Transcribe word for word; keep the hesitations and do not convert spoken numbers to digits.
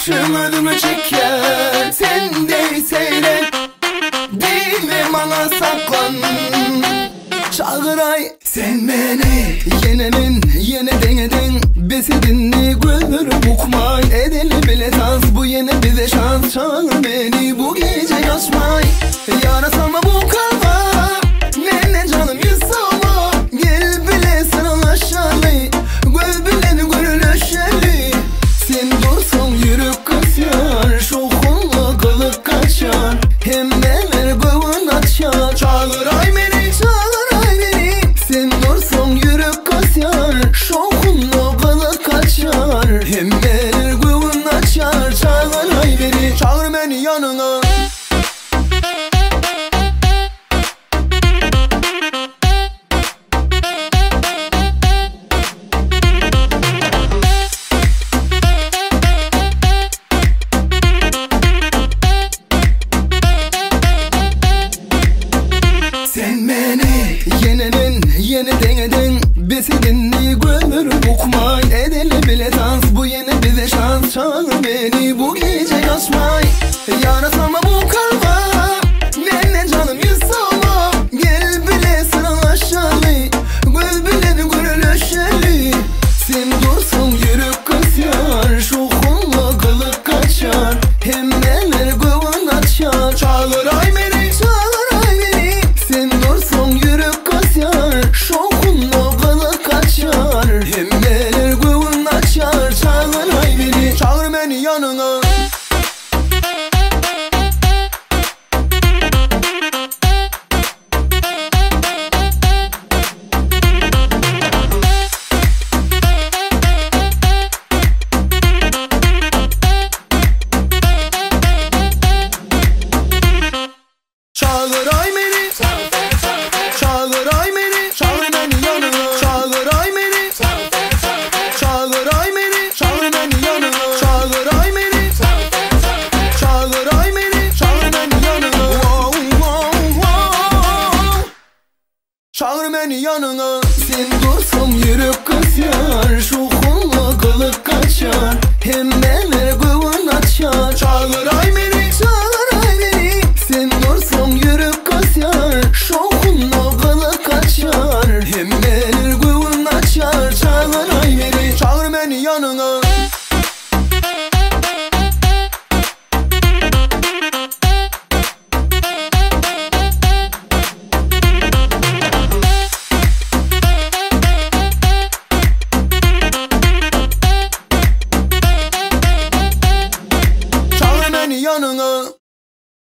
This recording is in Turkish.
başım ödümü çeker. Sen de seyret, dilme bana saklan. Çağıray sen beni, yenenin yene denedin. Besedinli güldür bukmay, edeli bile dans. Bu yeni bize şans, çağır beni bu gece kaçmay. Yarasama bu kalba, nene canım yüzsama. Gel bile sarılaşalı, göz bileni gülüşeli. Sen dursun yürük kasar, şokunla kılık kaçar. Hem neler gövün açar. Çağıray beni, çağıray beni. Sen dursun yürük kasar, şokunla kılık kaçar. Hem neler gövün açar. Çağıray beni, çağır beni yanına. Sen beni, yenenin yeni denedin. Besedinli güldür bukmay, edeli bile dans. Bu yeni bize şans, çağır beni bu gece kaçmay. Yarasama bu kalba, nene canım yüzsama. Gel bile sarılaşalı, göz bileni gülüşeli. Sen dursun yürük kasar, şokunla kılık kaçar. Hem neler gövün açar. Çağıray beni, çağıray beni. Sen dursun yürük kasar, şokunla kılık kaçar. Hem neler gövün açar. Çağıray beni, çağır beni yanına. Çağıray beni, çağıray beni, çağır beni yanına. Çağıray beni, çağıray beni, çağır beni yanına. Çağıray beni, çağıray beni, çağır beni yanına. Wow, wow, wow. Çağır beni yanına. Sen dursun yürük kasar, şokunla kılık kaçar. Hem neler gövün açar. Çağıray